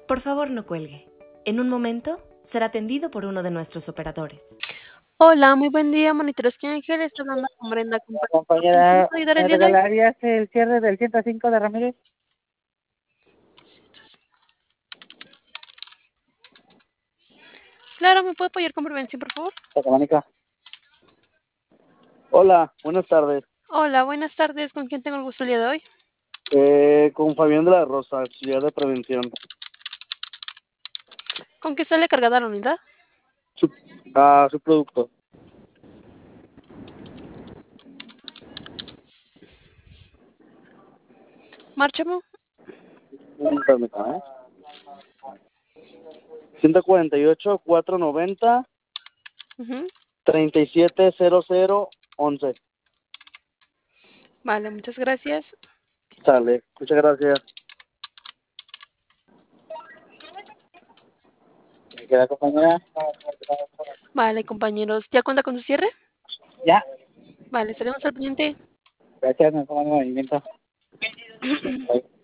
Por favor, no cuelgue. En un momento será atendido por uno de nuestros operadores. Hola, muy buen día, monitores que Ángel, está hablando con Brenda. La ¿En qué le compañera, puedo ayudar el ¿me día de hoy? regalarías el cierre del 105 de Ramírez? Claro, ¿me puede apoyar con prevención, por favor? Mónica. Hola, buenas tardes. Hola, buenas tardes, ¿con quién tengo el gusto el día de hoy? Con Fabián de la Rosa, auxiliar de prevención. ¿Con qué sale cargada la unidad? Su producto. Márchamo. Permítame, 148, 490, Ujú. 370011. Vale, muchas gracias. Sale, muchas gracias. ¿Me queda, compañera? Vale, compañeros, ¿ya cuenta con su cierre? Ya. Vale, estaremos al pendiente. Gracias, me pongo en movimiento.